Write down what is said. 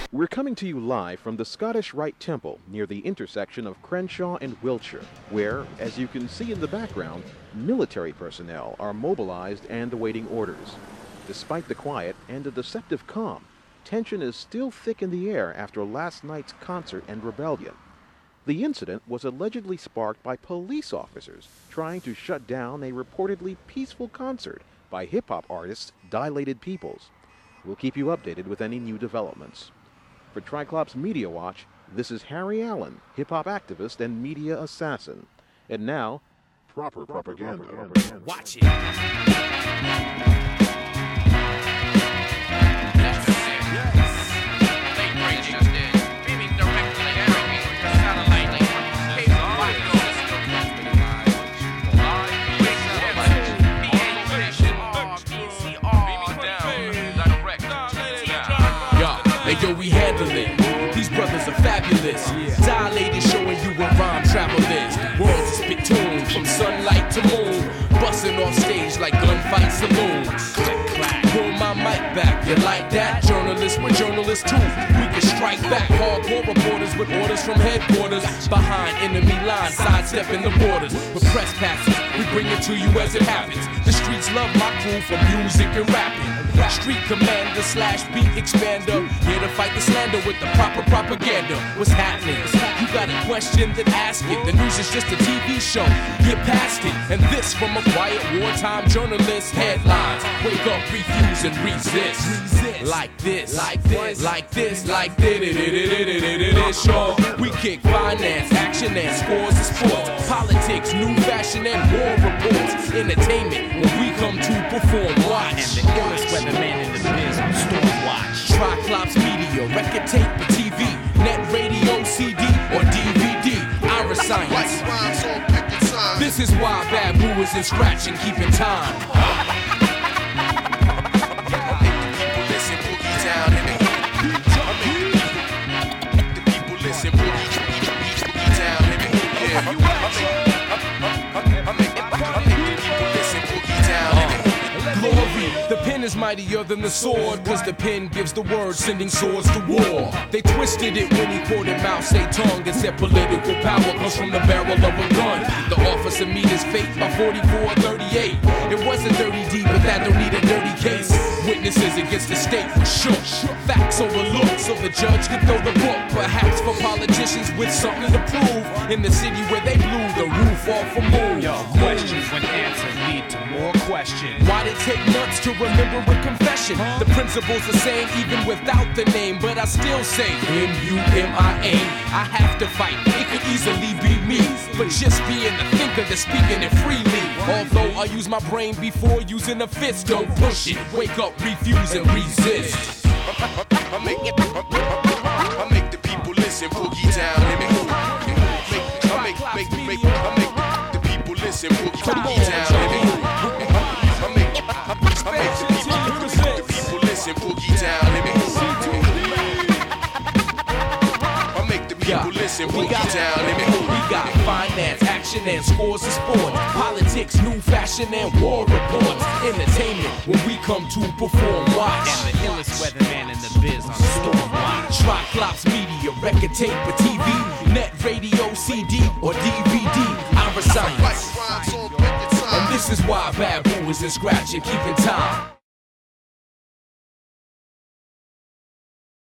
We're coming to you live from the Scottish Rite Temple near the intersection of Crenshaw and Wiltshire, where, as you can see in the background, military personnel are mobilized and awaiting orders. Despite the quiet and a deceptive calm, tension is still thick in the air after last night's concert and rebellion. The incident was allegedly sparked by police officers trying to shut down a reportedly peaceful concert by hip-hop artist Dilated Peoples. We'll keep you updated with any new developments. For Triclops Media Watch, this is Harry Allen, hip-hop activist and media assassin. And now, proper propaganda. Watch it. Yo, we handle it. These brothers are fabulous. Dilated, showing you what rhyme travel is. Worlds of spit tunes from sunlight to moon. Busting off stage like gunfight saloons. Click, clack. Pull my mic back. You like that? Journalists, we're journalists too. We can strike back. Hardcore reporters with orders from headquarters. Behind enemy lines, sidestepping the borders. With press passes, we bring it to you as it happens. The streets love my crew for music and rapping. Street commander / beat expander. Here to fight the slander with the proper propaganda. What's happening? You got a question, then ask it. The news is just a TV show. Get past it. And this from a quiet wartime journalist. Headlines. Wake up, refuse, and resist. Like this, like this, like this, like this. Sure, we kick finance, action, and scores of sports. Politics, new fashion, and war reports. Entertainment, when we come to perform. Watch. And the illest weatherman in the biz on Stormwatch. Triclops Media, record tape or TV, net radio, CD, or DVD. Iris Science. This is why Bad Boo is in scratch and keeping time. The pen is mightier than the sword, cause the pen gives the word, sending swords to war. They twisted it when he quoted Mao Zedong and said political power comes from the barrel of a gun. The officer meet his fate by 44-38. It wasn't 30D, but that don't need a dirty case. Witnesses against the state were shook. Facts overlooked, so the judge could throw the book. Perhaps for politicians with something to prove. In the city where they blew the roof off a move. Yo, questions when answers lead to more questions. Why'd it take months to remember a confession? The principle's the same even without the name, but I still say M-U-M-I-A. I have to fight, it could easily be me. But just being the thinker that's speaking it freely. Although I use my brain before using a fist, don't push it. Wake up, refuse, and resist. I make the people listen, boogie down, let me move. I make the people listen, boogie down, let me move. I make the people listen, boogie down, let me move. I make the people listen, boogie down, let me move. We got finance, action, and scores of sports. Politics, new fashion, and war reports. Entertainment, when we come to perform. Watch. And the illest weatherman in the biz on Stormwatch. Triclops Media, record tape or TV, net radio, CD, or DVD. Iris Science. And this is why Bad Boo is in scratch and keeping time.